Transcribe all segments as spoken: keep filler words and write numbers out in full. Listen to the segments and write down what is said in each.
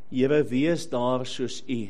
Here, wees daar soos U.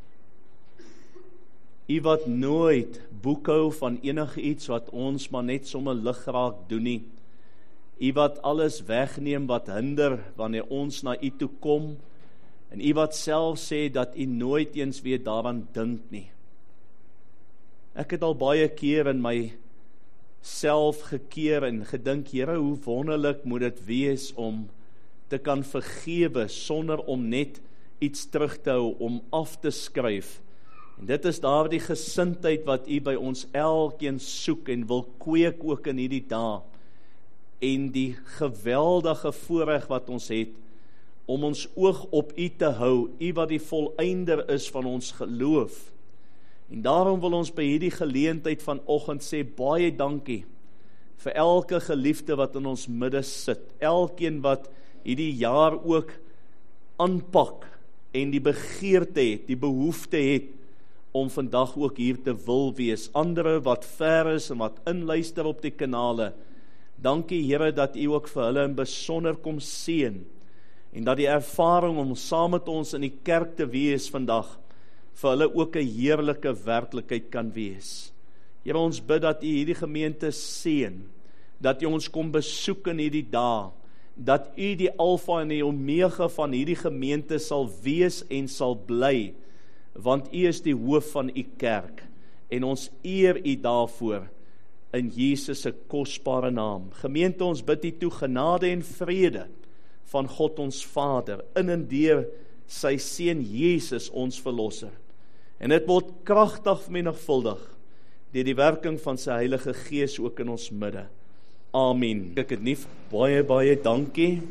U wat nooit boekhou van enige iets wat ons maar net sommer ligraak doen nie. U wat alles wegneem wat hinder wanneer ons na U toe kom, en U wat self sê dat U nooit eens weer daaraan dink nie. Ek het al baie keer in my self gekeer en gedink, Here, hoe wonderlik moet dit wees om te kan vergewe sonder om net iets terug te hou, om af te skryf. En dit is daardie gesindheid wat U by ons elkeen soek en wil kweek ook in hierdie dae. En die geweldige voorreg wat ons het, om ons oog op U te hou, U wat die volëinder is van ons geloof. En daarom wil ons by hierdie geleentheid vanoggend sê, baie dankie vir elke geliefde wat in ons midde sit, elkeen wat hierdie jaar ook aanpak en die begeerte het, die behoefte het, om vandag ook hier te wil wees, andere wat ver is en wat inluister op die kanale. Dankie Here dat U ook vir hulle in besonder kom seën, en dat die ervaring om saam met ons in die kerk te wees vandag, vir hulle ook 'n heerlike werklikheid kan wees. Here, ons bid dat U hierdie gemeente seën, dat U ons kom besoek in hierdie dae, dat U die alfa en die omega van hierdie gemeente sal wees en sal bly, want U is die hoof van U kerk, en ons eer U daarvoor, in Jesus se kosbare naam. Gemeente, ons bid U toe genade en vrede van God ons Vader, in en deur sy Seun Jesus ons verlosser. En dit word kragtig vermenigvuldig deur die werking van sy Heilige Gees ook in ons midde. Amen. Ek het nie baie baie dankie.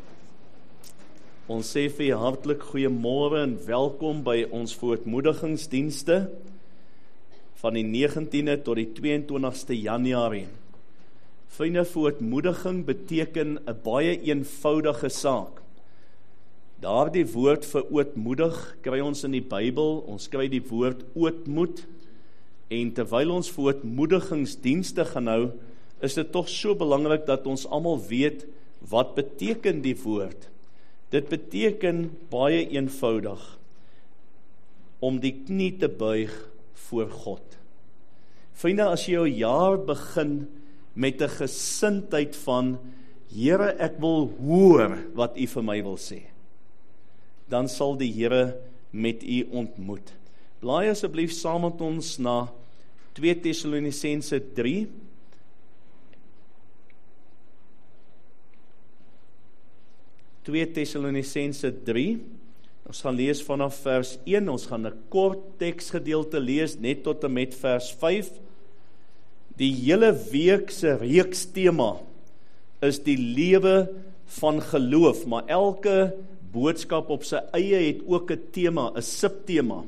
Ons sê vir u hartlik goeiemôre en welkom by ons voortmoedigingsdienste van die negentiende tot die tweeëntwintigste Januarie. Vriende, voortmoediging beteken 'n baie eenvoudige saak. Daardie woord vir ootmoedig kry ons in die Bybel, ons kry die woord ootmoed, en terwyl ons voortmoedigingsdienste gaan hou, is dit tog so belangrik dat ons almal weet, wat beteken die woord? Dit beteken baie eenvoudig, om die knie te buig voor God. Vriende, as jy jou jaar begin met 'n gesindheid van, Here, ek wil hoor wat U vir my wil sê, dan sal die Here met U ontmoet. Blaai asseblief saam met ons na twee Tessalonisense drie. twee Tessalonisense drie. Ons gaan lees vanaf vers een. Ons gaan 'n kort teksgedeelte lees net tot en met vers vyf. Die hele week se reeks tema is die lewe van geloof, maar elke boodskap op sy eie het ook 'n tema, 'n subtema.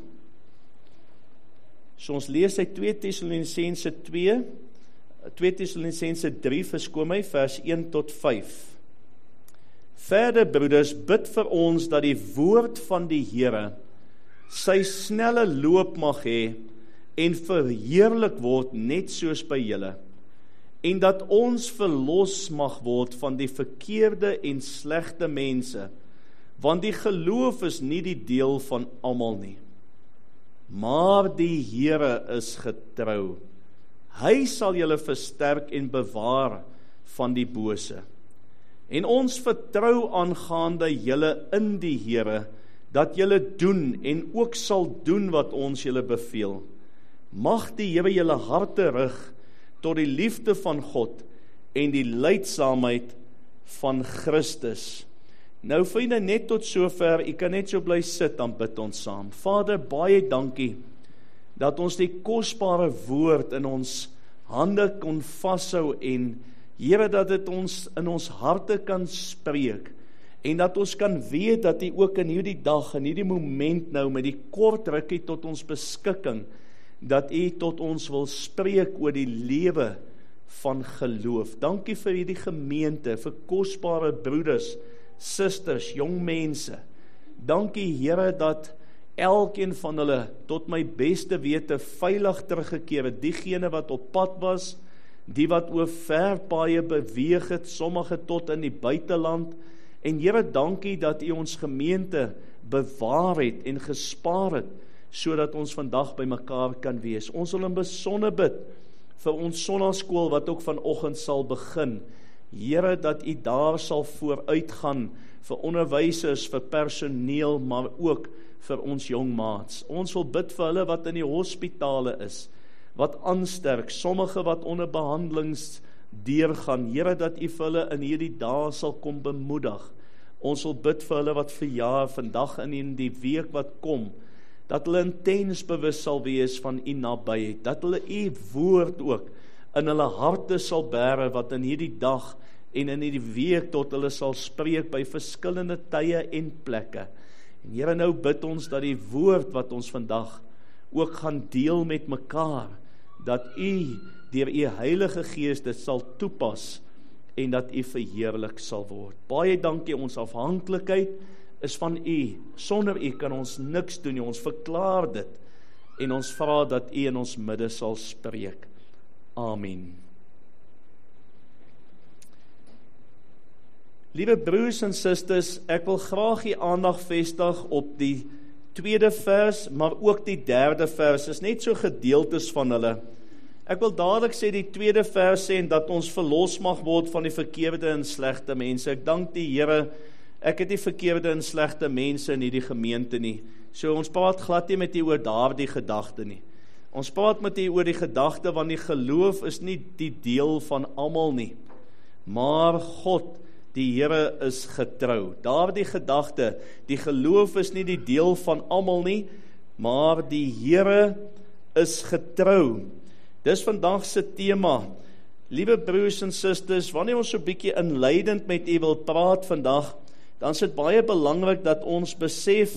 So ons lees uit twee Tessalonisense twee, twee Tessalonisense drie, verskoon my, vers een tot vyf. Verder, broeders, bid vir ons dat die woord van die Here sy snelle loop mag hê en verheerlik word net soos by julle, en dat ons verlos mag word van die verkeerde en slegte mense, want die geloof is nie die deel van almal nie. Maar die Here is getrou. Hy sal julle versterk en bewaar van die bose. En ons vertrou aangaande julle in die Here, dat julle doen en ook sal doen wat ons julle beveel. Mag die Here julle harte rig tot die liefde van God en die lydsaamheid van Christus. Nou vriende, net tot sover, u kan net so bly sit, dan bid ons saam. Vader, baie dankie dat ons die kosbare woord in ons hande kon vashou en Here, dat dit ons in ons harte kan spreek en dat ons kan weet dat U ook in hierdie dag, in hierdie moment nou, met die kort rukkie tot ons beskikking, dat U tot ons wil spreek oor die lewe van geloof. Dankie vir hierdie gemeente, vir kosbare broeders, susters, jong mense. Dankie Here dat elkeen van hulle tot my beste wete veilig teruggekeer het, diegene wat op pad was, die wat oor ver paaie beweeg het, sommige tot in die buiteland, En Here, dankie dat U ons gemeente bewaar het en gespaar het, sodat ons vandag by mekaar kan wees. Ons wil in besonder bid vir ons sonnaskool wat ook vanoggend sal begin. Here, dat U daar sal vooruitgaan vir onderwysers, vir personeel, maar ook vir ons jong maats. Ons wil bid vir hulle wat in die hospitale is, wat aansterk, sommige wat onder behandelings deurgaan. Here, dat U vir hulle in hierdie dae sal kom bemoedig. Ons wil bid vir hulle wat verjaar vandag en in die week wat kom, dat hulle intens bewus sal wees van U nabyheid, dat hulle U woord ook in hulle harte sal bære, wat in hierdie dag en in hierdie week tot hulle sal spreek by verskillende tye en plekke. En Here, nou bid ons dat die woord wat ons vandag ook gaan deel met mekaar, dat U deur U Heilige Gees dit sal toepas en dat U verheerlik sal word. Baie dankie, ons afhanklikheid is van U. Sonder U kan ons niks doen nie. Ons verklaar dit en ons vra dat U in ons midde sal spreek. Amen. Liewe broers en susters, ek wil graag die aandag vestig op die tweede vers, maar ook die derde vers. Is net so gedeeltes van hulle. Ek wil dadelik sê die tweede vers sê en dat ons verlos mag word van die verkeerde en slegte mense. Ek dank die Here, ek het die verkeerde en slegte mense in hierdie gemeente nie. So ons praat glad nie met U oor daardie gedagte nie. Ons praat met U oor die gedagte, want die geloof is nie die deel van almal nie. Maar God, die Here is getrou. Daardie gedagte, die geloof is nie die deel van almal nie, maar die Here is getrou. Dis vandag se tema. Liewe broers en susters, wanneer ons so bietjie inleidend met U wil praat vandag, dan is dit baie belangrik dat ons besef,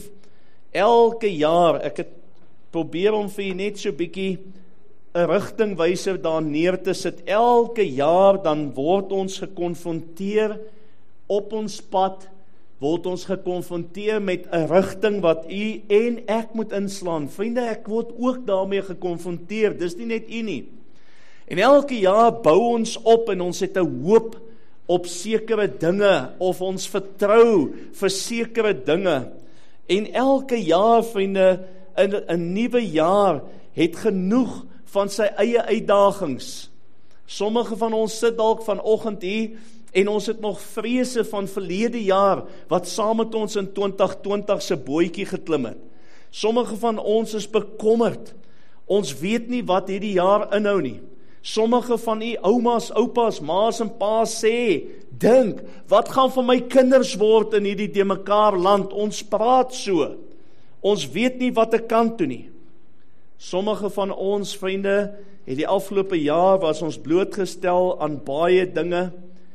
elke jaar, ek het probeer om vir U net so bietjie 'n rigtingwyser daar neer te sit, elke jaar dan word ons gekonfronteer op ons pad, word ons gekonfronteer met 'n rigting wat U en ek moet inslaan. Vriende, ek word ook daarmee gekonfronteer, dis nie net U nie. En elke jaar bou ons op en ons het 'n hoop op sekere dinge, of ons vertrou vir sekere dinge. En elke jaar, vriende, in 'n nuwe jaar het genoeg van sy eie uitdagings. Sommige van ons sit dalk vanoggend hier en ons het nog vrese van verlede jaar wat saam met ons in twintig twintig se bootjie geklim het. Sommige van ons is bekommerd. Ons weet nie wat hierdie jaar inhou nie. Sommige van u oumas, oupas, maas en paas sê, dink, wat gaan van my kinders word in hierdie de mekaar land? Ons praat so. Ons weet nie wat ek kan toe nie. Sommige van ons vriende het die afgelope jaar was ons blootgestel aan baie dinge,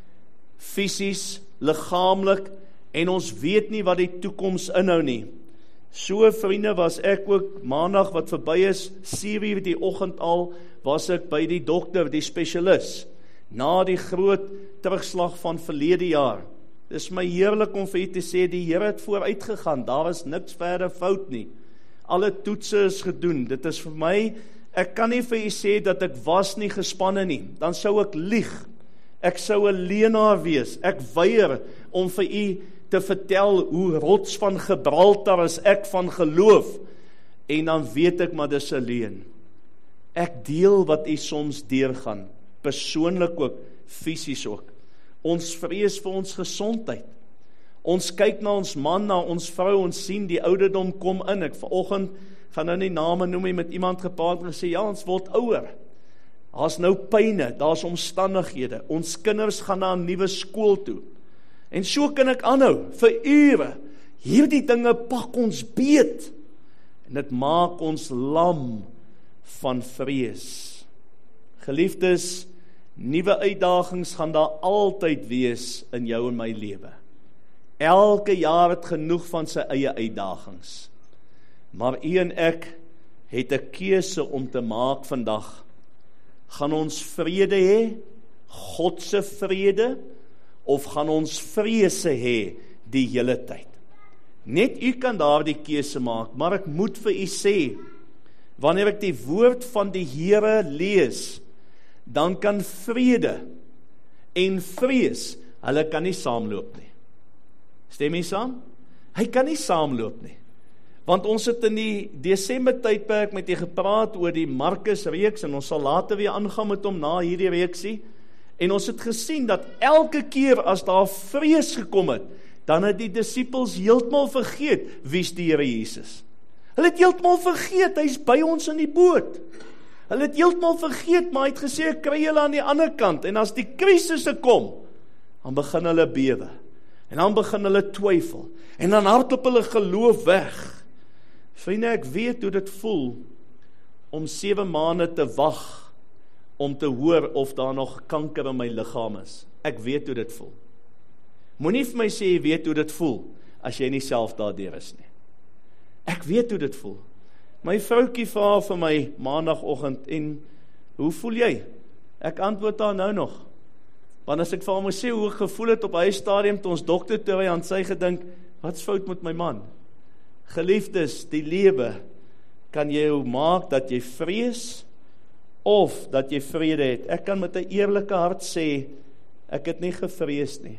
fisies, liggaamlik, en ons weet nie wat die toekoms inhou nie. So vriende was ek ook maandag wat verby is, sewe uur die oggend al, was ek by die dokter, die spesialis, na die groot terugslag van verlede jaar. Dis my heerlik om vir u te sê, die Here het vooruit gegaan, daar is niks verder fout nie. Alle toetse is gedoen, dit is vir my, ek kan nie vir u sê dat ek was nie gespanne nie, dan sou ek lieg, ek sou 'n leienaar wees, ek weier om vir u te vertel hoe rots van Gibraltar is ek van geloof, en dan weet ek maar dis 'n leuen. Ek deel wat u soms deurgaan, persoonlik ook, fisies ook. Ons vrees vir ons gesondheid. Ons kyk na ons man, na ons vrou, ons sien die ouderdom kom in. Ek vanoggend gaan nou nie name noem nie, met iemand gepraat en gesê, ja, ons word ouer. Daar's nou pyne, daar's omstandighede. Ons kinders gaan na 'n nuwe skool toe. En so kan ek aanhou, vir ure. Hierdie dinge pak ons beet. En dit maak ons lam van vrees. Geliefdes, nuwe uitdagings gaan daar altyd wees in jou en my lewe. Elke jaar het genoeg van sy eie uitdagings. Maar u en ek het 'n keuse om te maak vandag. Gaan ons vrede hê, God se vrede, of gaan ons vrese hê die hele tyd? Net u kan daardie keuse maak, maar ek moet vir u sê, wanneer ek die woord van die Here lees, dan kan vrede en vrees, hulle kan nie saamloop nie. Stem jy saam? Hy kan nie saamloop nie. Want ons het in die Desember tydperk met jy gepraat oor die Markus reeks, en ons sal later weer aangaan met hom na hierdie reeksie, en ons het gesien dat elke keer as daar vrees gekom het, dan het die disippels heeltemal vergeet wie's die Here Jesus. Hulle het heeltemal vergeet, hy's by ons in die boot. Hulle het heeltemal vergeet, maar hy het gesê, ek kry julle aan die ander kant, en as die krisisse kom, dan begin hulle bewe, en dan begin hulle twyfel, en dan hardloop hulle geloof weg. Vriende, ek weet hoe dit voel, om sewe maande te wag, om te hoor of daar nog kanker in my liggaam is. Ek weet hoe dit voel. Moenie vir my sê jy weet hoe dit voel, as jy nie self daardeur is nie. Ek weet hoe dit voel. My vroukie vra vir my maandagoggend, en hoe voel jy? Ek antwoord haar nou nog. Want as ek vir haar moet sê hoe ek gevoel het op hy stadium, toe ons dokter toe hy aan sy gedink, wat's fout met my man? Geliefdes, die lewe kan jou maak dat jy vrees, of dat jy vrede het. Ek kan met 'n eerlike hart sê, ek het nie gevrees nie.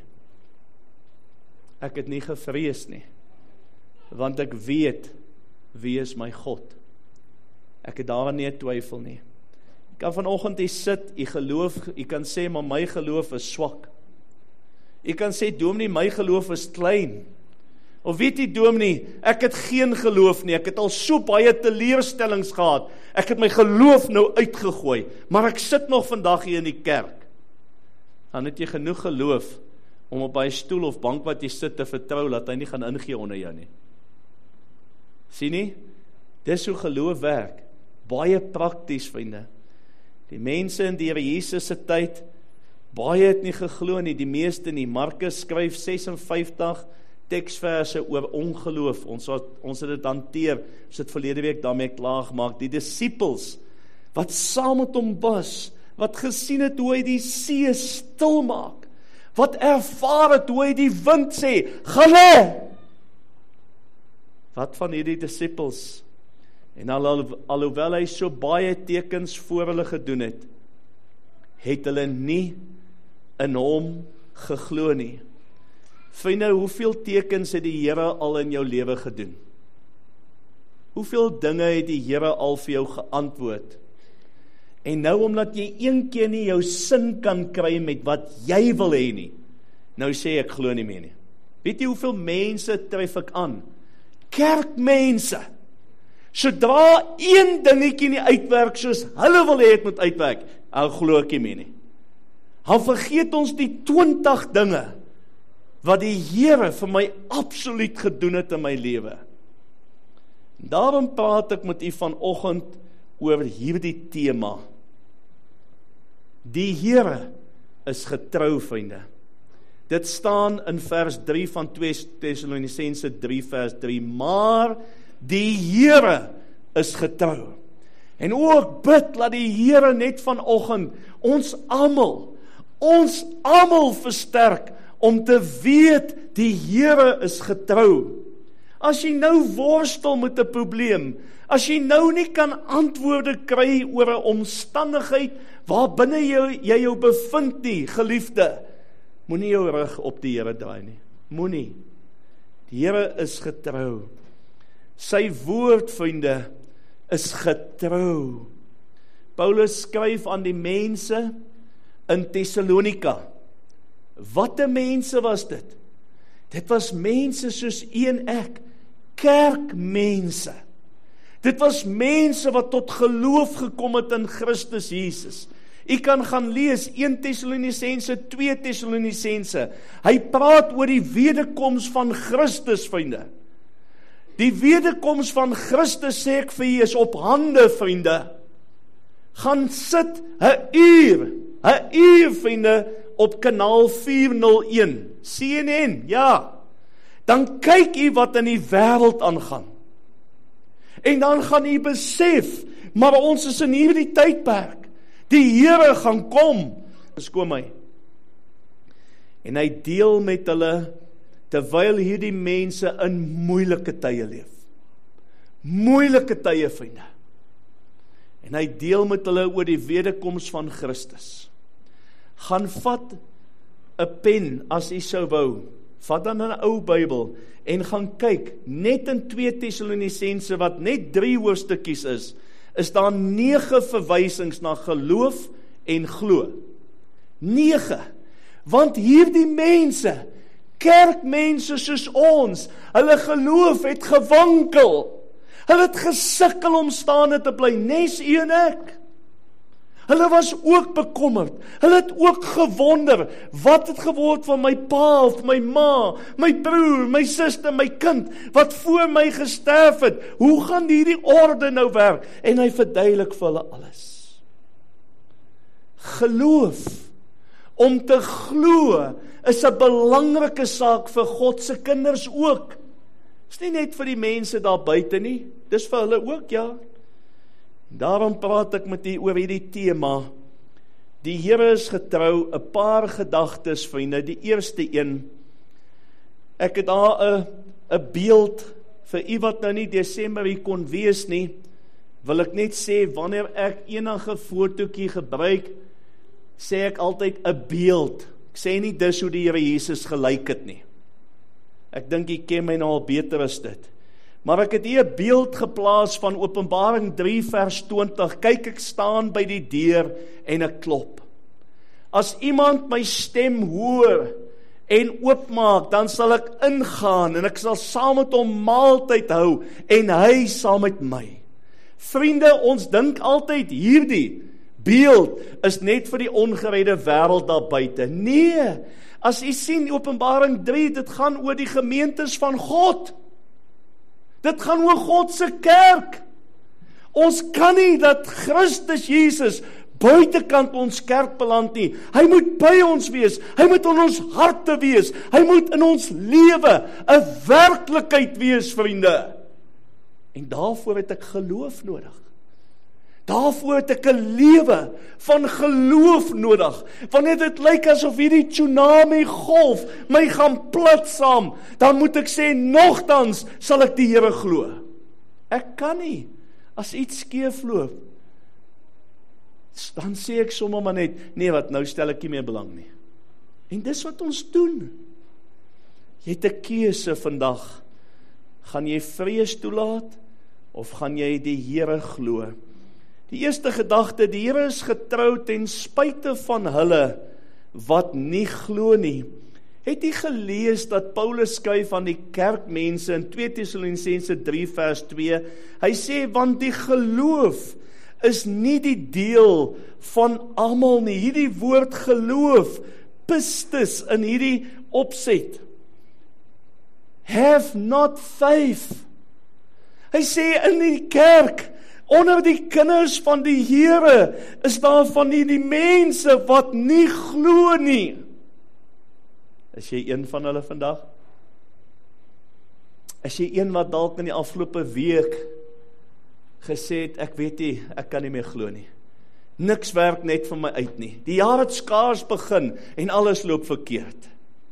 Ek het nie gevrees nie. Want ek weet, wie is my God? Ek het daarin nie 'n twyfel nie. Ek kan vanoggend hier sit, jy geloof, jy kan sê, maar my geloof is swak. Jy kan sê, dominee, my geloof is klein. Of weet jy, dominee, ek het geen geloof nie, ek het al so baie teleurstellings gehad, ek het my geloof nou uitgegooi, maar ek sit nog vandag hier in die kerk. Dan het jy genoeg geloof, om op hy stoel of bank wat jy sit te vertrou, dat hy nie gaan ingee onder jou nie. Sien nie? Dis hoe geloof werk, baie prakties, vriende. Die mense in die Here Jesus se tyd, baie het nie geglo nie, die meeste nie. Markus skryf ses en vyftig teksverse oor ongeloof, ons, wat, ons het dit hanteer, ons het verlede week daarmee klaar gemaak, die disippels, wat saam met hom was, wat gesien het hoe hy die see stil maak, wat ervaar het hoe hy die wind sê, gaan lê! Wat van hierdie disippels? En al, al, alhoewel hy so baie tekens voor hulle gedoen het, het hulle nie in hom geglo nie. Vriende, hoeveel tekens het die Here al in jou lewe gedoen? Hoeveel dinge het die Here al vir jou geantwoord? En nou omdat jy een keer nie jou sin kan kry met wat jy wil hê nie, nou sê ek glo nie meer nie. Weet jy hoeveel mense tref ek aan? Kerkmense. Sodra een dingetjie nie uitwerk soos hulle wil hê het moet uitwerk, dan glo ek nie meer nie. Dan vergeet ons die twintig dinge wat die Here vir my absoluut gedoen het in my lewe. Daarom praat ek met u vanoggend oor hierdie tema. Die Here is getrou, vriende. Dit staan in vers drie van tweede Tessalonisense drie vers drie, maar die Here is getrou. En ook bid, laat die Here net vanoggend ons almal, ons almal versterk, om te weet, die Here is getrou. As jy nou worstel met 'n probleem, as jy nou nie kan antwoorde kry oor 'n omstandigheid, waar binne jy, jy jou bevind nie, geliefde, moenie jou rug op die Here draai nie. Moenie. Die Here is getrou. Sy woord, vriende, is getrou. Paulus skryf aan die mense in Thessalonika. Watte mense was dit? Dit was mense soos u en ek, kerkmense. Dit was mense wat tot geloof gekom het in Christus Jesus. U kan gaan lees, een Tessalonisense, twee Tessalonisense. Hy praat oor die wederkoms van Christus, vriende. Die wederkoms van Christus, sê ek vir u, is op hande, vriende. Gaan sit 'n uur, 'n uur, vriende, op kanaal vier nul een, C N N, ja. Dan kyk u wat in die wêreld aangaan. En dan gaan u besef, maar ons is in hierdie tydperk. Die Here gaan kom. Skoon my. En hy deel met hulle, terwyl hierdie mense in moeilike tye leef. Moeilike tye, vriende. En hy deel met hulle oor die wederkoms van Christus. Gaan vat 'n pen, as u sou wou, vat dan 'n ou Bybel, en gaan kyk, net in twee Tessalonisense, wat net drie hoofstukkies is, is daar nege verwysings na geloof en glo. Nege. Want hierdie mense, kerkmense soos ons, hulle geloof het gewankel. Hulle het gesukkel om staande te bly, nes u en ek. Hulle was ook bekommerd. Hulle het ook gewonder, wat het geword van my pa of my ma, my broer, my suster, my kind, wat voor my gesterf het. Hoe gaan hierdie orde nou werk? En hy verduidelik vir hulle alles. Geloof, om te glo, is 'n belangrike saak vir God se kinders ook. Dis nie net vir die mense daar buite nie, dis vir hulle ook, ja. Daarom praat ek met u oor hierdie tema. Die Here is getrou, 'n paar gedagtes, vriende. Die eerste een, ek het daar 'n 'n beeld vir u wat nou nie Desember hier kon wees nie, wil ek net sê, wanneer ek enige fotootjie gebruik, sê ek altyd 'n beeld. Ek sê nie dis hoe die Here Jesus gelyk het nie. Ek dink jy ken my nou al beter as dit. Maar ek het hier 'n beeld geplaas van Openbaring drie vers twintig. Kyk, ek staan by die deur en ek klop. As iemand my stem hoor en oopmaak, dan sal ek ingaan en ek sal saam met hom maaltyd hou en hy saam met my. Vriende, ons dink altyd hierdie beeld is net vir die ongeredde wêreld daar buite. Nee, as u sien Openbaring drie, dit gaan oor die gemeentes van God. Dit gaan oor God se kerk. Ons kan nie dat Christus Jesus buitekant ons kerk beland nie. Hy moet by ons wees. Hy moet in ons harte wees. Hy moet in ons lewe 'n werklikheid wees, vriende. En daarvoor het ek geloof nodig. Daarvoor het ek 'n lewe van geloof nodig. Wanneer dit lyk asof hierdie tsunami golf my gaan plat saam, dan moet ek sê, nogtans sal ek die Here glo. Ek kan nie, as iets skeef loop, dan sê ek sommer maar net, nee wat, nou stel ek nie meer belang nie. En dis wat ons doen. Jy het 'n keuse vandag. Gaan jy vrees toelaat, of gaan jy die Here glo? Die eerste gedagte, die Here is getrou ten spyte van hulle wat nie glo nie. Het jy gelees dat Paulus skryf aan die kerkmense in twee Tessalonisense drie vers twee, hy sê, want die geloof is nie die deel van almal nie. Hierdie woord geloof, pistis in hierdie opset. Have not faith. Hy sê in die kerk, onder die kinders van die Here, is daar van die, die mense wat nie glo nie. Is jy een van hulle vandag? Is jy een wat dalk in die afgelope week gesê het, ek weet nie, ek kan nie meer glo nie. Niks werk net vir my uit nie. Die jaar het skaars begin en alles loop verkeerd.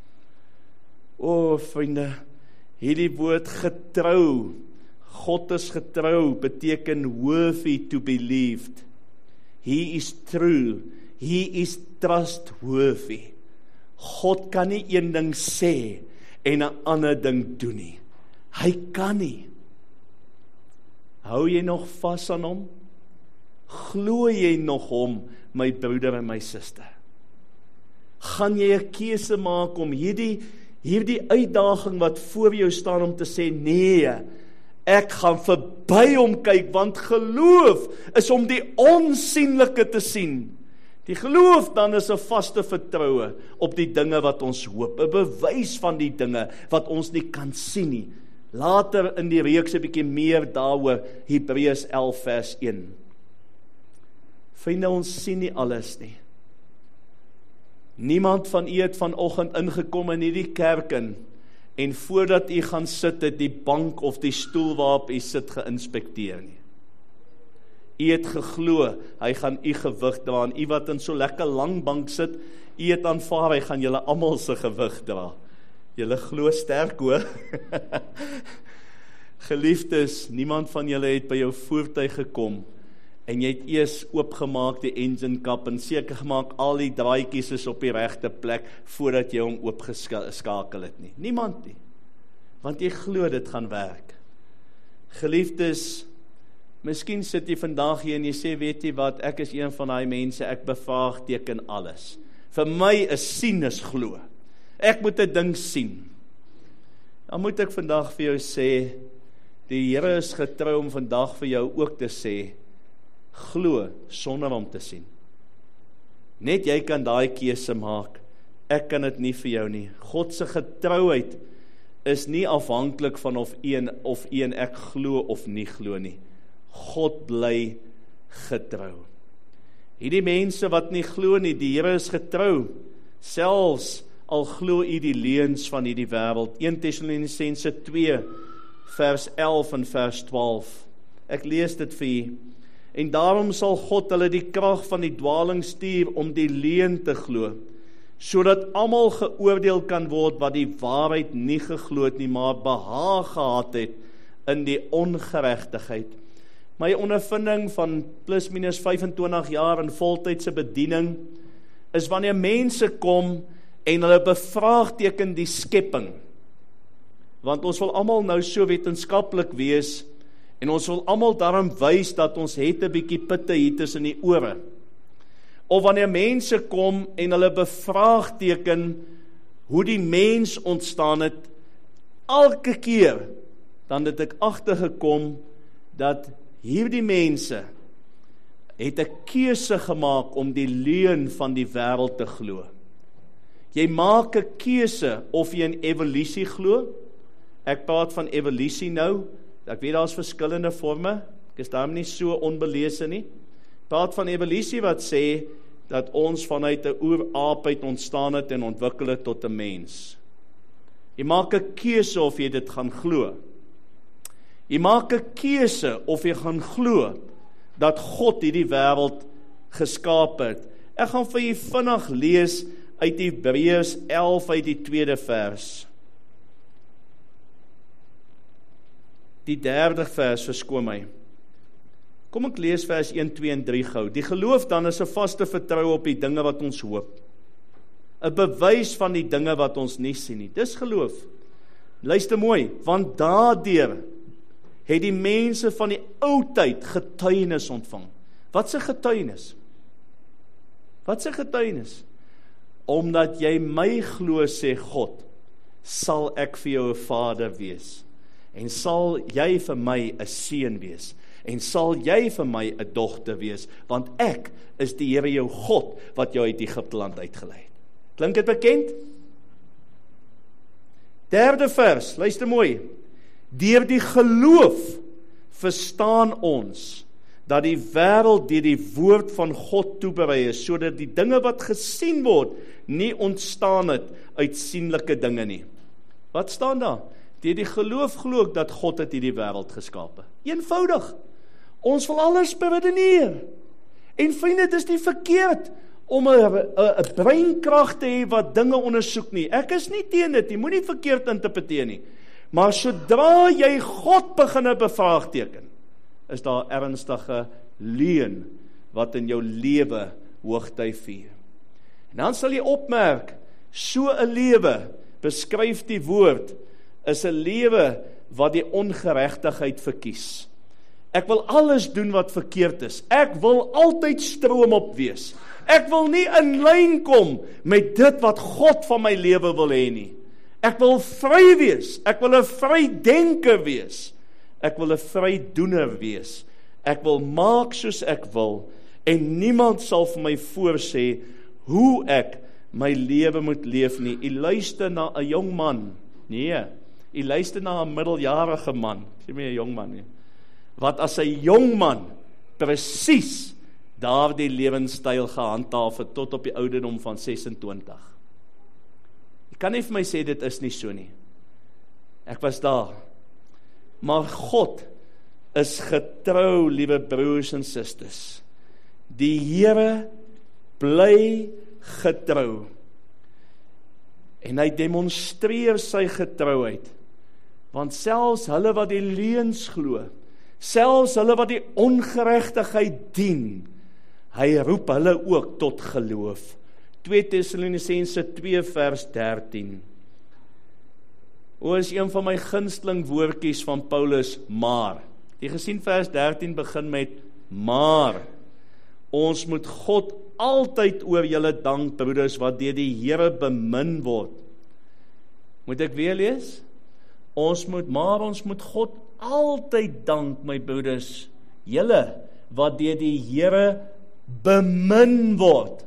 O, vriende, hierdie woord getrou, God is getrou, beteken worthy to believed. He is true. He is trustworthy. God kan nie een ding sê en 'n ander ding doen nie. Hy kan nie. Hou jy nog vas aan hom? Glo jy nog hom, my broeder en my suster? Gaan jy 'n keuse maak om hierdie, hierdie uitdaging wat voor jou staan om te sê, nee, ek gaan verby hom kyk, want geloof is om die onsienlike te sien. Die geloof dan is 'n vaste vertroue op die dinge wat ons hoop, 'n bewys van die dinge wat ons nie kan sien nie. Later in die reeks 'n bietjie meer daaroor, Hebreërs elf vers een. Vriende, ons sien nie alles nie. Niemand van u het vanoggend ingekom in hierdie kerk in, en voordat u gaan sit, het die bank of die stoel waarop u sit geïnspekteer nie. U het geglo, hy gaan u gewig dra, en u wat in so lekker lang bank sit, u het aanvaar, hy gaan julle almal se gewig dra. Julle glo sterk hoor. Geliefdes, niemand van julle het by jou voertuig gekom, en jy het eers oopgemaak die engine kap en seker gemaak al die draadjies is op die regte plek voordat jy hom oopgeskakel het nie. Niemand nie. Want jy glo dit gaan werk. Geliefdes, miskien sit jy vandag hier en jy sê, weet jy wat, ek is een van die mense, ek bevraagteken alles. Vir my is sien is glo. Ek moet 'n ding sien. Dan moet ek vandag vir jou sê, die Here is getrou om vandag vir jou ook te sê, glo sonder om te sien. Net jy kan daai keuse maak. Ek kan dit nie vir jou nie. God se getrouheid is nie afhanklik van of een of een ek glo of nie glo nie. God bly getrou. Hierdie mense wat nie glo nie, die Here is getrou, selfs al glo u die leuns van hierdie wêreld. Eerste Tessalonisense twee vers elf en vers twaalf. Ek lees dit vir u. En daarom sal God hulle die krag van die dwaling stuur om die leuen te glo, sodat almal geoordeel kan word wat die waarheid nie geglo het nie, maar behaag gehad het in die ongeregtigheid. My ondervinding van plus minus vyfentwintig jaar in voltydse bediening is wanneer mense kom en hulle bevraagteken die skepping. Want ons wil almal nou so wetenskaplik wees en ons wil almal daarom wys dat ons het 'n bietjie pitte hier tussen die ore. Of wanneer mense kom en hulle bevraagteken hoe die mens ontstaan het, elke keer dan het ek agtergekom dat hierdie mense het 'n keuse gemaak om die leuen van die wêreld te glo. Jy maak 'n keuse of jy in evolusie glo. Ek praat van evolusie nou. Ek weet daar is verskillende forme. Ek is daarom nie so onbelese nie. Ek praat van evolusie wat sê dat ons vanuit 'n oeraap uit ontstaan het en ontwikkel het tot 'n mens. Jy maak 'n keuse of jy dit gaan glo. Jy maak 'n keuse of jy gaan glo dat God hierdie wêreld geskaap het. Ek gaan vir julle vinnig lees uit Hebreërs elf uit die tweede vers. Die derde vers, verskoon my. Kom ek lees vers een, twee en drie gou. Die geloof dan is 'n vaste vertroue op die dinge wat ons hoop. 'n Bewys van die dinge wat ons nie sien nie. Dis geloof. Luister mooi, want daardeur het die mense van die ou tyd getuienis ontvang. Wat se getuienis? Wat se getuienis? Omdat jy my glo, sê God, sal ek vir jou 'n vader wees. En sal jy vir my 'n seun wees. En sal jy vir my 'n dogter wees, want ek is die Here jou God, wat jou uit Egipte land uitgelei het. Klink dit bekend? Derde vers, luister mooi. Deur die geloof verstaan ons dat die wêreld deur die woord van God toeberei is, sodat die dinge wat gesien word nie ontstaan het uit sienlike dinge nie. Wat staan daar? Deur die geloof glo ek dat God het hierdie wêreld geskape. Eenvoudig. Ons wil alles beredeneer. En vriende, dit is nie verkeerd om 'n breinkrag te hê wat dinge ondersoek nie. Ek is nie teen dit nie, moenie verkeerd interpreteer nie. Maar sodra jy God begin bevraagteken, is daar ernstige leuen wat in jou lewe hoogtyd vier. En dan sal jy opmerk, so 'n lewe, beskryf die woord, is 'n lewe wat die ongeregtigheid verkies. Ek wil alles doen wat verkeerd is. Ek wil altyd stroomop wees. Ek wil nie in lyn kom met dit wat God van my lewe wil hê nie. Ek wil vry wees. Ek wil 'n vrydenker wees. Ek wil 'n vrydoener wees. Ek wil maak soos ek wil en niemand sal vir my voorsê hoe ek my lewe moet leef nie. U luister na 'n jong man. Nee, u luister na 'n middeljarige man. Sê my 'n jong man nie. Wat as 'n jong man presies daardie lewenstyl gehandhaaf het tot op die ouderdom van sesentwintig. Jy kan nie vir my sê dit is nie so nie. Ek was daar. Maar God is getrou, liewe broers en susters. Die Here bly getrou. En hy demonstreer sy getrouheid. Want selfs hulle wat die leuns glo, selfs hulle wat die ongeregtigheid dien, hy roep hulle ook tot geloof. twee Tessalonisense twee vers dertien. O, is een van my gunsteling woordjies van Paulus, maar. Jy gesien vers dertien begin met maar. Ons moet God altyd oor julle dank, broeders, wat deur die Here bemin word. Moet ek weer lees? Ons moet, maar ons moet God altyd dank, my broeders, julle wat deur die Here bemin word.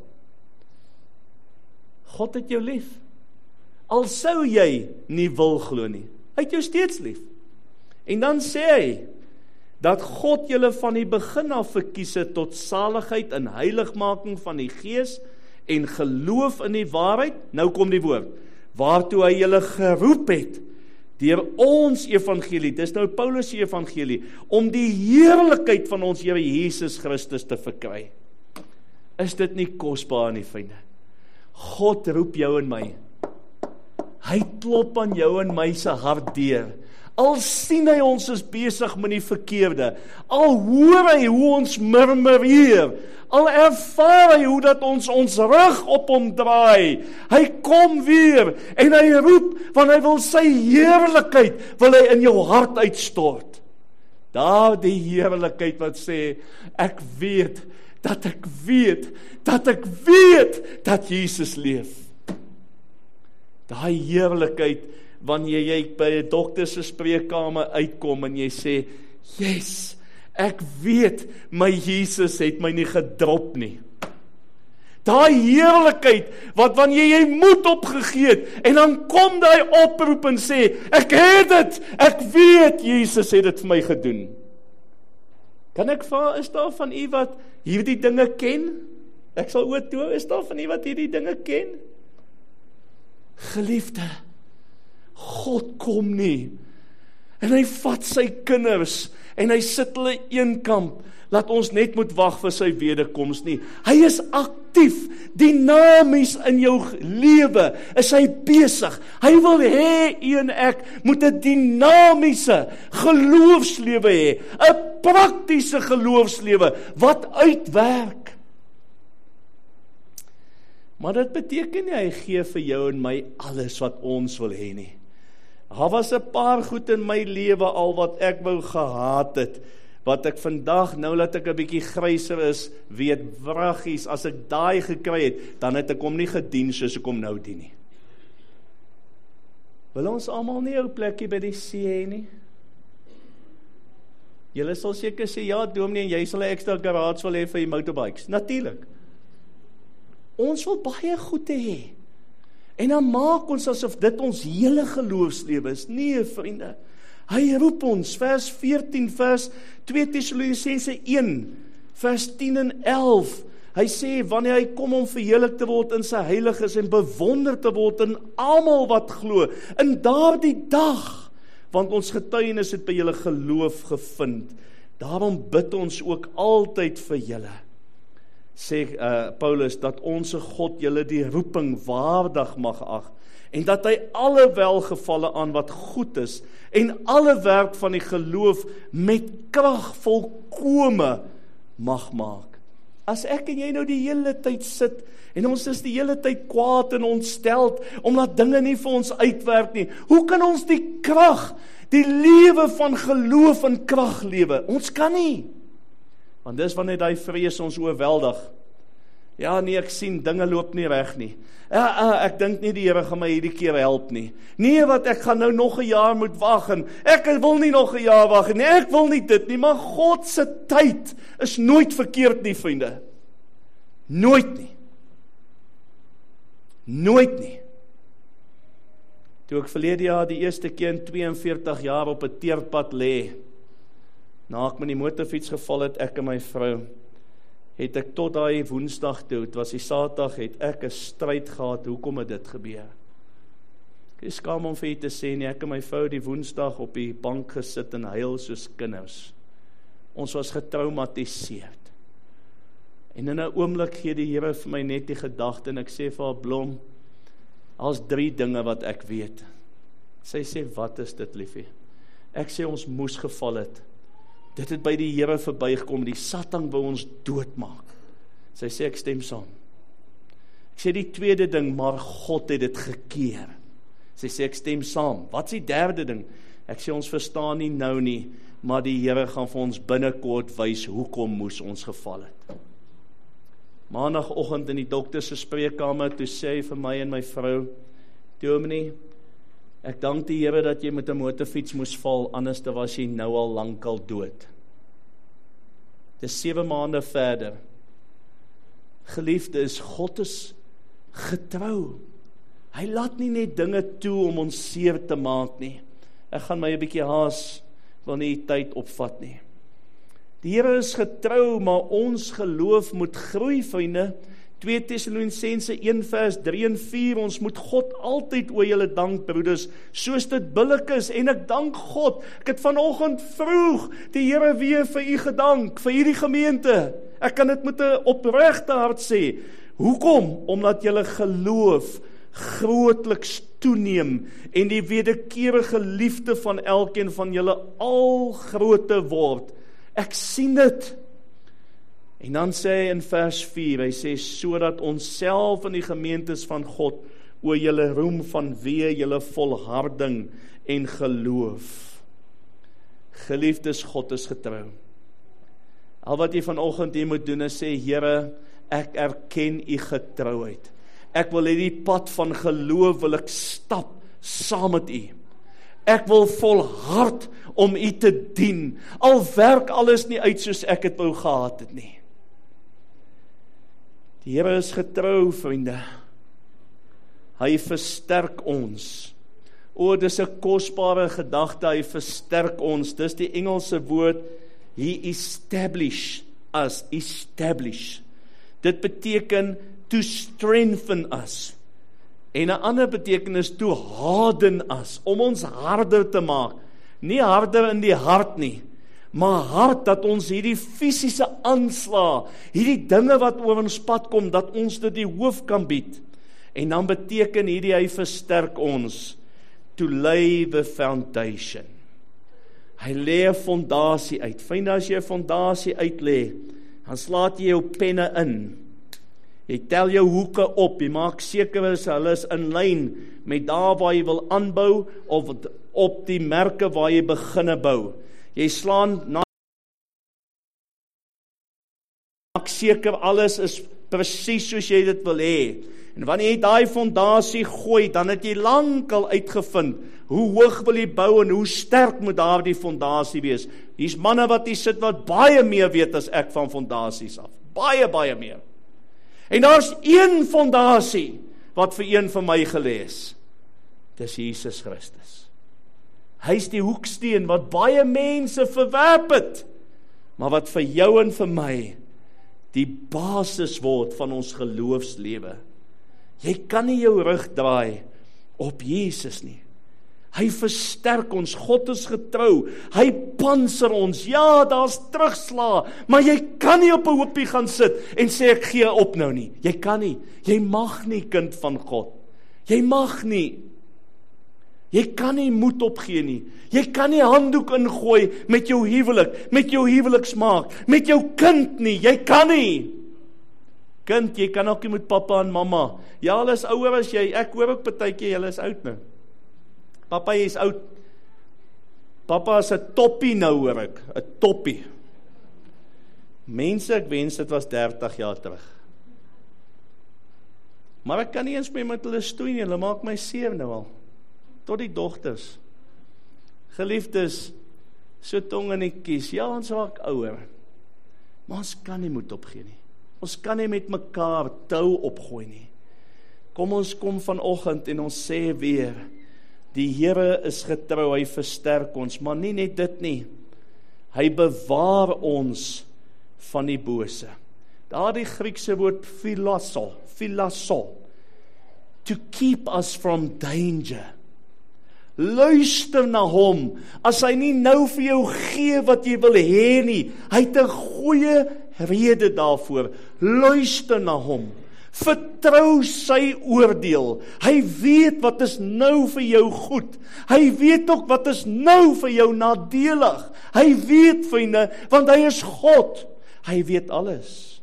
God het jou lief. Al sou jy nie wil glo nie. Hy het jou steeds lief. En dan sê hy, dat God julle van die begin af verkies het tot saligheid en heiligmaking van die Gees en geloof in die waarheid, nou kom die woord, waartoe hy julle geroep het, deur ons evangelie, dis nou Paulus se evangelie, om die heerlikheid van ons Here Jesus Christus te verkry. Is dit nie kosbaar nie, vriende? God roep jou en my. Hy klop aan jou en my se hart deur. Al sien hy ons is besig met die verkeerde, al hoor hy hoe ons murmureer, al ervaar hy hoe dat ons ons rug op hom draai, hy kom weer, en hy roep, want hy wil sy heerlikheid, wil hy in jou hart uitstort. Daar die heerlikheid wat sê, ek weet, dat ek weet, dat ek weet, dat Jesus leef. Daai heerlikheid, wanneer jy by 'n dokter se spreekkamer uitkom en jy sê, yes, ek weet, my Jesus het my nie gedrop nie. Daai heerlikheid, wat wanneer jy moed opgegee het, en dan kom daai oproep en sê, ek het dit, ek weet, Jesus het dit vir my gedoen. Kan ek vra, is daar van u wat hierdie dinge ken? Ek sal oortoe, is daar van u wat hierdie dinge ken? Geliefde, God kom nie, en hy vat sy kinders, en hy sit hulle eenkant, laat ons net moet wag vir sy wederkoms nie. Hy is aktief, dinamies in jou lewe, is hy besig. Hy wil hê, u en ek, moet 'n dinamiese geloofslewe hê, 'n praktiese geloofslewe, wat uitwerk. Maar dit beteken nie, hy gee vir jou en my alles wat ons wil hê nie. Daar was 'n paar goed in my lewe al wat ek wou gehaat het, wat ek vandag, nou laat ek 'n bietjie gryser is, weet wraggies, as ek daai gekry het, dan het ek hom nie gedien soos ek hom nou dien nie. Wil ons almal nie ou plekkie by die see hê nie? Julle sal seker sê, ja dominee, en jy sal 'n ekstra garage wil hê vir die motorbikes. Natuurlik. Ons wil baie goed hê. En dan maak ons asof dit ons hele geloofslewe is. Nee, vriende. Hy roep ons, vers veertien, vers twee Tessalonisense een, vers tien en elf. Hy sê, wanneer hy kom om verheerlik te word in sy heiliges en bewonder te word in almal wat glo, in daardie dag, want ons getuienis het by julle geloof gevind. Daarom bid ons ook altyd vir julle. Sê uh, Paulus, dat onse God julle die roeping waardig mag ag, en dat hy alle welgevalle aan wat goed is, en alle werk van die geloof met krag volkome mag maak. As ek en jy nou die hele tyd sit, en ons is die hele tyd kwaad en ontsteld, omdat dinge nie vir ons uitwerk nie, hoe kan ons die krag, die lewe van geloof en krag lewe? Ons kan nie. Want dis wanneer die vrees ons oorweldig. Ja, nee, ek sien, dinge loop nie reg nie. Ja, ja, ek dink nie die Here gaan my hierdie keer help nie. Nee, wat ek gaan nou nog 'n jaar moet wag, en ek wil nie nog 'n jaar wag nie, ek wil nie dit nie, maar God se tyd is nooit verkeerd nie, vriende. Nooit nie. Nooit nie. Toe ek verlede jaar die eerste keer in twee en veertig jaar op 'n teerpad lê, na ek met die motorfiets geval het, ek en my vrou, het ek tot daai woensdag toe, het was die Saterdag, het ek 'n stryd gehad, hoekom het dit gebeur? Ek is skaam om vir u te sê nie, ek en my vrou die woensdag op die bank gesit en huil soos kinders. Ons was getraumatiseerd. En in 'n oomblik gee die Here vir my net die gedagte, en ek sê vir haar, Blom, als drie dinge wat ek weet. Sy sê, wat is dit, liefie? Ek sê, ons moes geval het. Dit het by die Here verbygekom, die Satan wou ons doodmaak. Sy sê, ek stem saam. Ek sê die tweede ding, maar God het dit gekeer. Sy sê, ek stem saam. Wat is die derde ding? Ek sê, ons verstaan nie nou nie, maar die Here gaan vir ons binnekort wys, hoekom moes ons geval het. Maandagoggend in die dokter se spreekkamer, toe sê hy vir my en my vrou, Dominee, ek dank die Here dat jy met 'n motorfiets moes val, anders was jy nou al lankal dood. Dis sewe maande verder. Geliefdes, God is getrou. Hy laat nie net dinge toe om ons seer te maak nie. Ek gaan my 'n bietjie haas, wil nie die tyd opvat nie. Die Here is getrou, maar ons geloof moet groei, vriende. twee Tessalonisense een vers drie en vier, ons moet God altyd oor julle dank, broeders, soos dit billik is, en ek dank God, ek het vanoggend vroeg die Here weer vir u gedank, vir hierdie gemeente. Ek kan dit met 'n opregte hart sê. Hoekom? Omdat julle geloof grootliks toeneem en die wederkerige liefde van elkeen van julle al groter word. Ek sien dit. En dan sê hy in vers vier, hy sê, sodat ons self in die gemeentes van God oor julle roem vanweë julle volharding en geloof. Geliefdes, God is getrou. Al wat jy vanoggend hier moet doen is sê, Here, ek erken u getrouheid. Ek wil hê die pad van geloof wil ek stap saam met u. Ek wil volhard om u te dien, al werk alles nie uit soos ek het wou gehad het nie. Die Here is getrou, vriende. Hy versterk ons. O, dis 'n kosbare gedagte, hy versterk ons. Dis die Engelse woord, he establish us, establish. Dit beteken to strengthen us. En 'n ander betekenis to harden us, om ons harder te maak. Nie harder in die hart nie, maar hard dat ons hierdie fisiese aanslag, hierdie dinge wat oor ons pad kom, dat ons dit die hoof kan bied. En dan beteken hierdie, hy versterk ons, to lay the foundation. Hy lê 'n fondasie uit. Vind as jy 'n fondasie uitlê, dan slaat jy jou penne in. Jy tel jou hoeke op, jy maak seker is hulle is in lyn met daar waar jy wil aanbou, of op die merke waar jy beginne bou. Jy slaan na maak seker alles is presies soos jy dit wil hê. En wanneer jy daai fondasie gooi, dan het jy lankal uitgevind, hoe hoog wil jy bou en hoe sterk moet daardie fondasie wees. Hier's manne wat hier sit wat baie meer weet as ek van fondasies af. Baie, baie meer. En daar's een fondasie wat vir een van my gelê is. Dis Jesus Christus. Hy's die hoeksteen wat baie mense verwerp het, maar wat vir jou en vir my die basis word van ons geloofslewe. Jy kan nie jou rug draai op Jesus nie. Hy versterk ons, God is getrou, hy panser ons, ja, daar's terugslag, maar jy kan nie op 'n hoopie gaan sit en sê ek gee op nou nie. Jy kan nie, jy mag nie, kind van God. Jy mag nie. Jy kan nie moed opgee nie. Jy kan nie handdoek ingooi met jou huwelik, met jou huweliksmaak, met jou kind nie. Jy kan nie. Kind, jy kan ook nie met pappa en mamma. Ja, hulle is ouer as jy. Ek hoor ook partykeer julle is oud nou. Papa, jy is oud. Papa is 'n toppie nou, hoor ek. 'n Toppie. Mense, ek wens dit was dertig jaar terug. Maar ek kan nie eens meer met hulle stoei nie. Hulle maak my seer nou al. Tot die dogters. Geliefdes, so tong in die kies. Ja, ons raak ouer. Maar ons kan nie moed opgee nie. Ons kan nie met mekaar tou opgooi nie. Kom ons kom vanoggend en ons sê weer, die Here is getrou, hy versterk ons, maar nie net dit nie. Hy bewaar ons van die bose. Daar die Griekse woord philasso, philasso, to keep us from danger. Luister na hom, as hy nie nou vir jou gee wat jy wil hê nie, hy het 'n goeie rede daarvoor. Luister na hom, Vertrou sy oordeel. Hy weet wat is nou vir jou goed. Hy weet ook wat is nou vir jou nadelig. Hy weet, vriende, want hy is God. Hy weet alles.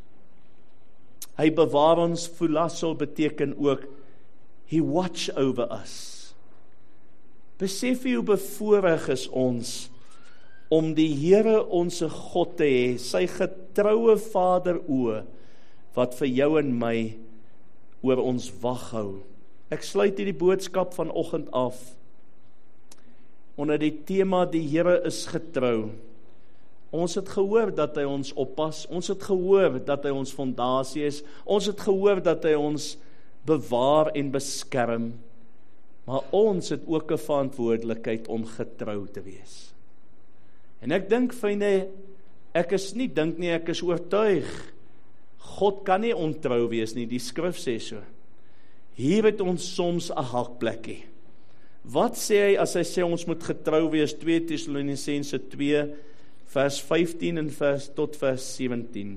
Hy bewaar ons, fulasol beteken ook, he watch over us. Besef jy hoe bevoorreg is ons, om die Here onse God te hê, sy getroue Vader oë, wat vir jou en my oor ons wag hou. Ek sluit hierdie boodskap vanoggend af, onder die tema, die Here is getrou. Ons het gehoor dat hy ons oppas, ons het gehoor dat hy ons fondasie is, ons het gehoor dat hy ons bewaar en beskerm, maar ons het ook 'n verantwoordelikheid om getrou te wees. En ek dink, vriende, ek is nie dink nie, ek is oortuig, God kan nie ontrou wees nie, die skrif sê so. Hier het ons soms 'n hakplekkie. Wat sê hy as hy sê ons moet getrou wees? twee Tessalonisense twee, vers vyftien en vers tot vers sewentien.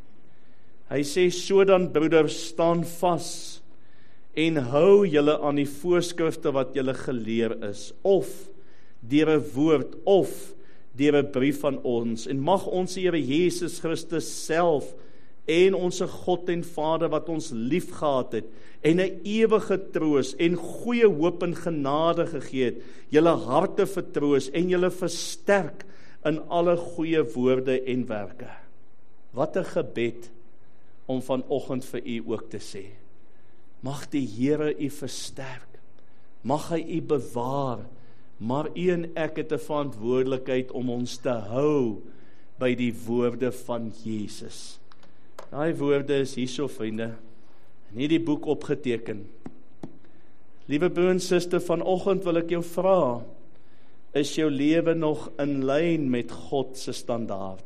Hy sê, so dan broeders, staan vas en hou julle aan die voorskrifte wat julle geleer is, of deur 'n woord, of deur 'n brief van ons, en mag ons Here Jesus Christus self en onse God en Vader wat ons lief gehad het, en 'n ewige troos en goeie hoop en genade gegee het, julle harte vertroos en julle versterk in alle goeie woorde en werke. Wat 'n gebed om vanoggend vir u ook te sê. Mag die Here u versterk, mag hy u bewaar, maar u en ek het 'n verantwoordelikheid om ons te hou by die woorde van Jesus. Daai woorde is hierso, vriende, in hierdie boek opgeteken. Liewe broer en suster, vanoggend wil ek jou vra, is jou lewe nog in lyn met God se standaard?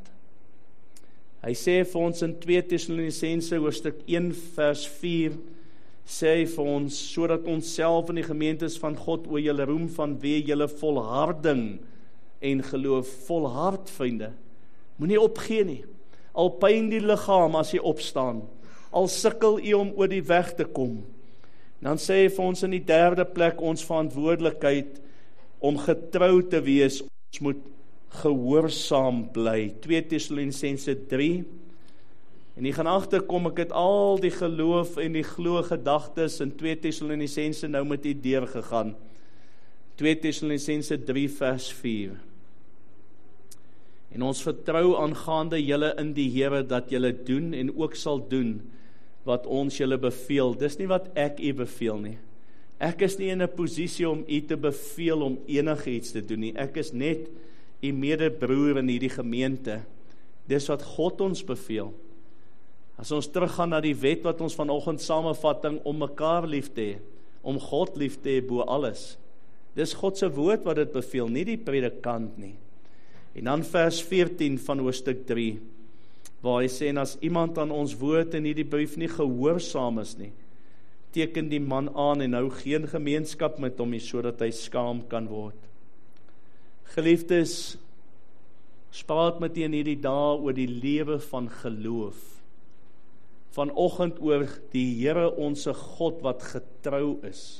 Hy sê vir ons in twee Tessalonisense hoofstuk een vers vier, sê hy vir ons, sodat ons self in die gemeentes van God oor julle roem vanweë julle volharding en geloof. Volhard, vriende, moenie opgee nie. Al pyn die liggaam as jy opstaan, al sukkel jy om oor die weg te kom. Dan sê hy vir ons in die derde plek, ons verantwoordelikheid om getrou te wees, ons moet gehoorsaam bly. twee Tessalonisense drie, en jy gaan agterkom, ek het al die geloof en die glo gedagtes in twee Tessalonisense nou met die deur gegaan. twee Tessalonisense drie vers vier. En ons vertrou aangaande julle in die Here dat julle doen en ook sal doen wat ons julle beveel. Dis nie wat ek u beveel nie. Ek is nie in 'n posisie om u te beveel om enigiets te doen nie. Ek is net u medebroer in hierdie gemeente. Dis wat God ons beveel. As ons teruggaan na die wet wat ons vanoggend samevatting om mekaar lief te hê, om God lief te hê bo alles. Dis God se woord wat dit beveel, nie die predikant nie. En dan vers veertien van hoofstuk drie, waar hy sê, en as iemand aan ons woord in hierdie brief nie gehoorsaam is nie, teken die man aan en hou geen gemeenskap met hom nie, sodat hy skaam kan word. Geliefdes, spraak met u in hierdie dae oor die lewe van geloof. Vanoggend oor die Here onse God wat getrou is.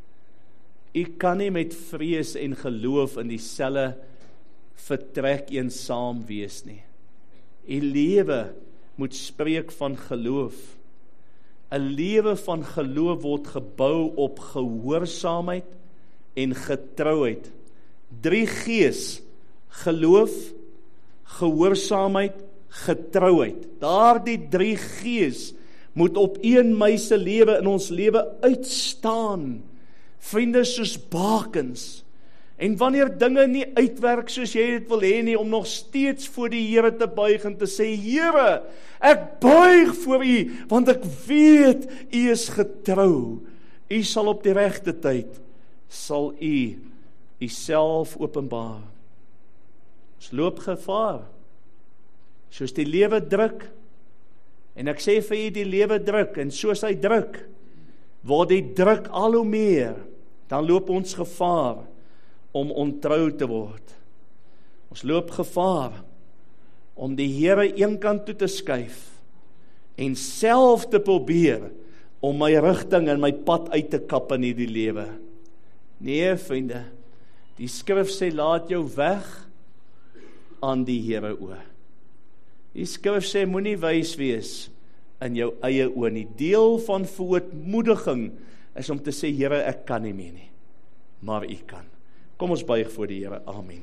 U kan nie met vrees en geloof in dieselfde vertrek eensaam wees nie. U lewe moet spreek van geloof. 'n Lewe van geloof word gebou op gehoorsaamheid en getrouheid. Drie G's: geloof, gehoorsaamheid, getrouheid. Daardie drie G's moet op een my se lewe in ons lewe uitstaan. Vriende, soos bakens. En wanneer dinge nie uitwerk soos jy dit wil hê nie, om nog steeds voor die Here te buig en te sê, Here, ek buig voor U, want ek weet U is getrou. U sal op die regte tyd, sal U U self openbaar. Ons loop gevaar, soos die lewe druk, en ek sê vir U, die lewe druk, en soos hy druk, word die druk al hoe meer, dan loop ons gevaar, om ontrou te word. Ons loop gevaar om die Here een kant toe te skuif en self te probeer om my rigting en my pad uit te kap in hierdie lewe. Nee, vriende, die skrif sê, laat jou weg aan die Here oor. Die skrif sê, moenie wys wees in jou eie oë nie. Deel van verootmoediging is om te sê, Here, ek kan nie meer nie, maar U kan. Kom ons buig voor die Here, amen.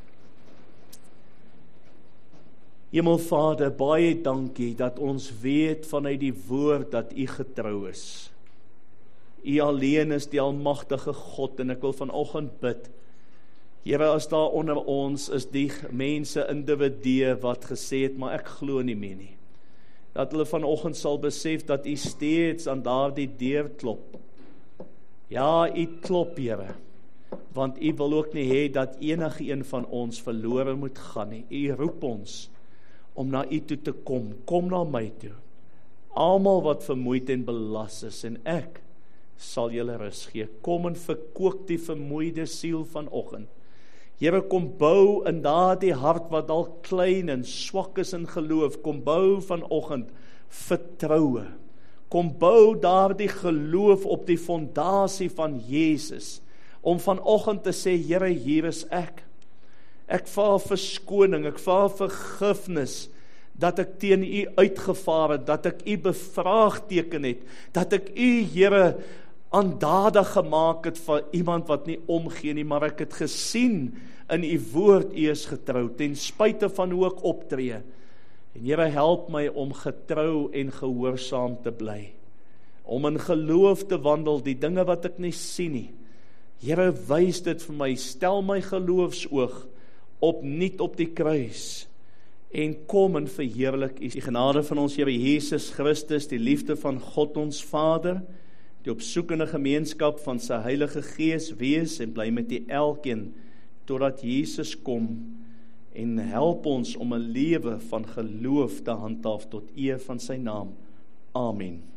Hemelvader, baie dankie dat ons weet vanuit die woord dat U getrou is. U alleen is die almagtige God, en ek wil vanoggend bid, Here, as daar onder ons is die mense, individue wat gesê het, maar ek glo nie meer nie, dat hulle vanoggend sal besef dat U steeds aan daardie deur klop. Ja, U klop, Here, want U wil ook nie hê dat enige een van ons verlore moet gaan nie. U roep ons om na U toe te kom, kom na my toe. Almal wat vermoeid en belas is, en ek sal julle rus gee. Kom en verkoop die vermoeide siel vanoggend. Here, kom bou in daardie hart wat al klein en swak is in geloof, kom bou vanoggend vertroue. Kom bou daardie geloof op die fondasie van Jesus, om vanoggend te sê, Here, hier is ek. Ek vra verskoning, ek vra vergifnis, dat ek teen U uitgevaar het, dat ek U bevraagteken het, dat ek U, Here, aandadig gemaak het vir iemand wat nie omgee nie, maar ek het gesien in U woord, U is getrou, ten spyte van hoe ek optree. En Here, help my om getrou en gehoorsaam te bly, om in geloof te wandel, die dinge wat ek nie sien nie. Here, wys dit vir my, stel my geloofsoog opnuut op die kruis, en kom en verheerlik U. Die genade van ons Here Jesus Christus, die liefde van God ons Vader, die opsoekende gemeenskap van sy Heilige Gees wees en bly met die elkeen, totdat Jesus kom, en help ons om 'n lewe van geloof te handhaaf tot eer van sy naam. Amen.